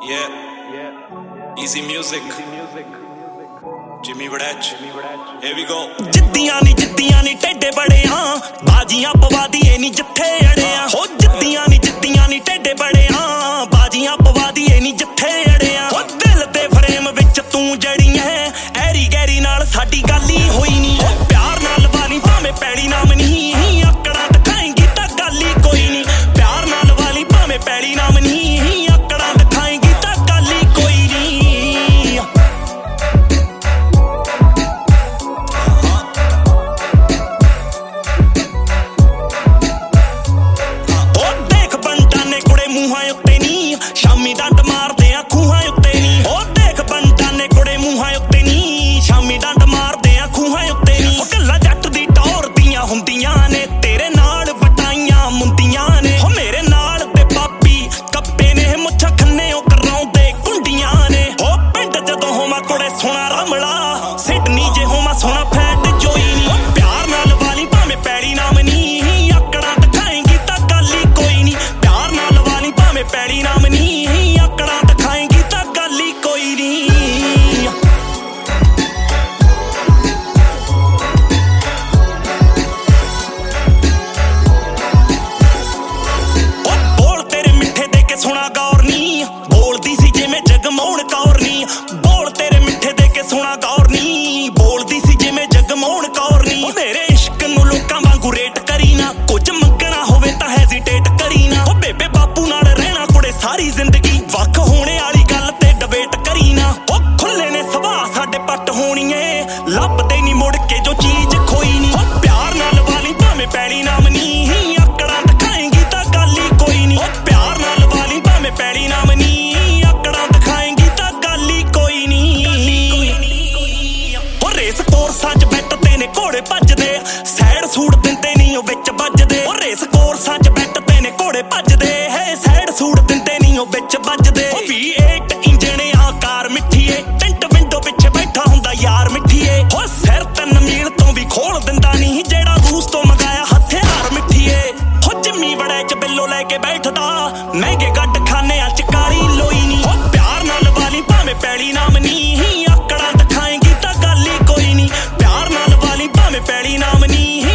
Yeah, easy music. Jimmy Wadach, here we go. ਜਿੱਦੀਆਂ ਨੀ ਟੇਡੇ ਬੜੇ ਆ ਬਾਜੀਆਂ ਪਵਾ ਦੀਏ ਨੀ ਜਿੱਥੇ ਅੜਿਆ ਹੋ ਜਿੱਦੀਆਂ ਨੀ ਟੇਡੇ ਬੜੇ ਆ ਬਾਜੀਆਂ ਪਵਾ ਦੀਏ ਨੀ ਜਿੱਥੇ ਅੜਿਆ ਹੋ ਦਿਲ ਦੇ ਫਰੇਮ ਵਿੱਚ ਤੂੰ ਜੜੀ ਐ ਐਰੀ ਗੈਰੀ ਨਾਲ ਸਾਡੀ ਗੱਲ ਹੀ ਹੋਈ ਨੀ ਪਿਆਰ ਨਾਲ ਵਾਲੀ ਭਾਵੇਂ ਪੈੜੀ ਨਾਮ ਨਹੀਂ ਆਕੜਾਂ ਦਿਖਾਏਂਗੀ ਤਾਂ ਗੱਲ ਹੀ ਕੋਈ ਨੀ ਪਿਆਰ ਨਾਲ ਵਾਲੀ ਭਾਵੇਂ ਪੈੜੀ ਨਾਮ ਨਹੀਂ ਆਕੜਾਂ ਦਿਖਾਏਂਗੀ ਤਾਂ ਗੱਲ ਹੀ ਕੋਈ ਨੀ ਮੂੰਹਾਂ ਉੱਤੇ ਨੀ ਸ਼ਾਮੀ ਡੰਡ ਮਾਰਦੇ ਆ ਖੂਹਾਂ ਉੱਤੇ ਨੀ ਉਹ ਦੇਖ ਬੰਟਾਨੇ ਕੁੜੇ ਮੂੰਹਾਂ ਉੱਤੇ ਨੀ ਸ਼ਾਮੀ ਡੰਡ ਮਾਰਦੇ ਆ ਖੂਹਾਂ ਉੱਤੇ ਨੀ ਉਹ ਗੱਲਾਂ ਜੱਟ ਦੀ ਟੌਰ ਦੀਆਂ ਹੁੰਦੀਆਂ ਨੇ ਤੇਰੇ ਨਾਲ ਵਟਾਈਆਂ ਮੁੰਦੀਆਂ ਨੇ ਉਹ ਮੇਰੇ ਨਾਲ ਤੇ ਪਾਪੀ ਕੱਪੇ ਨੇ ਮੁੱਛਾਂ ਖੰਨੇ ਉਹ ਕਰਾਉਂਦੇ ਕੁੰਡੀਆਂ ਨੇ ਉਹ ਪਿੰਡ ਜਦੋਂ ਹੋਵਾਂ ਕੁੜੇ ਸੋਹਣਾ ਰਮਲਾ ਸਿਡਨੀ ਜੇ ਹੋਵਾਂ ਸੋਹਣਾ ਫੈਟ ਜੋਈ ਨੀ ਪਿਆਰ ਨਾਲ ਵਾਲੀ ਭਾਵੇਂ ਪੈੜੀ ਨਾਮ ਨੀ ਆਕੜਾਂ ਦਿਖਾਏਂਗੀ ਤਾਂ ਗੱਲ ਹੀ ਕੋਈ ਨੀ ਪਿਆਰ ਨਾਲ ਭਾਵੇਂ ਪੈੜੀ ਨਾਮ ਨਹੀਂ ਆਕੜਾਂ ਦਿਖਾਏਂਗੀ ਤਾਂ ਗੱਲ ਹੀ ਕੋਈ ਨੀ ਉਹ ਬੋਲ ਤੇਰੇ ਮਿੱਠੇ ਦੇ ਕੇ ਸੁਣਾ ਗੌਰ ਨੀ ਬੋਲਦੀ ਸੀ ਜਿਵੇਂ ਜਗਮੋਹਨ ਕੌਰ ਨੀ ਬੋਲ ਤੇਰੇ ਮਿੱਠੇ ਦੇ ਕੇ ਸੁਣਾ ਗੌਰ ਨੀ ਬੋਲਦੀ ਸੀ ਜਿਵੇਂ ਜਗਮੋਹਨ ਕੌਰ ਨੀ ਮੇਰੇ ਇਸ਼ਕ ਨੂੰ ਲੋਕਾਂ ਵਾਂਗੂ ਰੇਟ ਕਰੀ ਨਾ ਕੁਝ ਮੰਗਣਾ ਹੋਵੇ ਤਾਂ ਹੈਜ਼ੀਟੇਟ ਕਰੀ ਨਾ ਉਹ ਬੇਬੇ ਬਾਪੂ ਨਾਲ ਰਹਿਣਾ ਕੁੜੇ ਸਾਰੀ ਜ਼ਿੰਦਗੀ ਵੱਖ ਹੋਣੇ ਵਾਲੀ ਗੱਲ ਤੇ ਡਿਬੇਟ ਕਰੀ ਨਾ ਉਹ ਖੁੱਲੇ ਨੇ ਸੁਭਾਅ ਸਾਡੇ ਪੱਟ ਹੋਣੀਏ ਲੱਭਦੇ ਨੀ ਮੁੜ ਕੇ ਜੋ ਚੀਜ਼ ਖੋਈ ਨੀ ਉਹ ਪਿਆਰ ਨਾਲ ਵਾਲੀ ਭਾਵੇਂ ਪੈੜੀ ਨਾਮ ਨੀ ਆਕੜਾਂ ਦਿਖਾਏਂਗੀ ਤਾਂ ਗੱਲ ਹੀ ਕੋਈ ਨੀ ਉਹ ਪਿਆਰ ਨਾਲ ਵਾਲੀ ਭਾਵੇਂ ਪੈੜੀ ਨਾਮ ਨੀ ਆਕੜਾਂ ਦਿਖਾਏਂਗੀ ਤਾਂ ਗੱਲ ਹੀ ਕੋਈ ਨੀ ਉਹ ਰੇਸ ਕੋਰਸਾਂ 'ਚ ਬੈਠ ਤੇ ਨੇ ਘੋੜੇ ਭੱਜਦੇ ਸੈਡ ਸੂਟ ਦਿੰਦੇ ਨੀ ਉਹ ਵਿੱਚ ਵੱਜਦੇ ਉਹ ਰੇਸ ਕੋਰਸਾਂ 'ਚ ਬੈਠ ਤੇ ਨੇ ਘੋੜੇ ਭੱਜਦੇ ਹੈ ਸੈਡ ਸੂਟ ਦਿੰਦੇ ਨੀ ਉਹ ਵਿੱਚ ਵੱਜਦੇ ਉਹ V8 ਇੰਜਣ ਆਕਾਰ ਮਿੱਠੀਏ ਟੈਂਟ ਵਿੰਡੋ ਪਿੱਛੇ ਬੈਠਾ ਹੁੰਦਾ ਯਾਰ ਮਿੱਠੀਏ ਹੋ ਸਿਰ 3 ਮੀਲ ਤੋਂ ਵੀ ਖੋਲ ਦਿੰਦਾ ਨਹੀਂ ਜਿਹੜਾ ਰੂਸ ਤੋਂ ਮੰਗਾਇਆ ਹਥਿਆਰ ਮਿੱਠੀਏ ਹੋ ਜਿੰਮੀ ਵੜੈਚ ਬਿੱਲੋ ਲੈ ਕੇ ਬੈਠਦਾ ਮਹਿੰਗੇ ਗੱਡ ਖਾਨਿਆਂ 'ਚ ਕਾਲੀ ਲੋਈ ਨੀ ਹੋ ਪਿਆਰ ਨਾਲ ਵਾਲੀ ਭਾਵੇਂ ਪੈੜੀ ਨਾਮ ਨੀ ਆਕੜਾਂ ਦਿਖਾਏਂਗੀ ਤਾਂ ਗੱਲ ਹੀ ਕੋਈ ਨੀ ਪਿਆਰ ਨਾਲ ਵਾਲੀ ਭਾਵੇਂ ਪੈੜੀ ਨਾਮ ਨੀ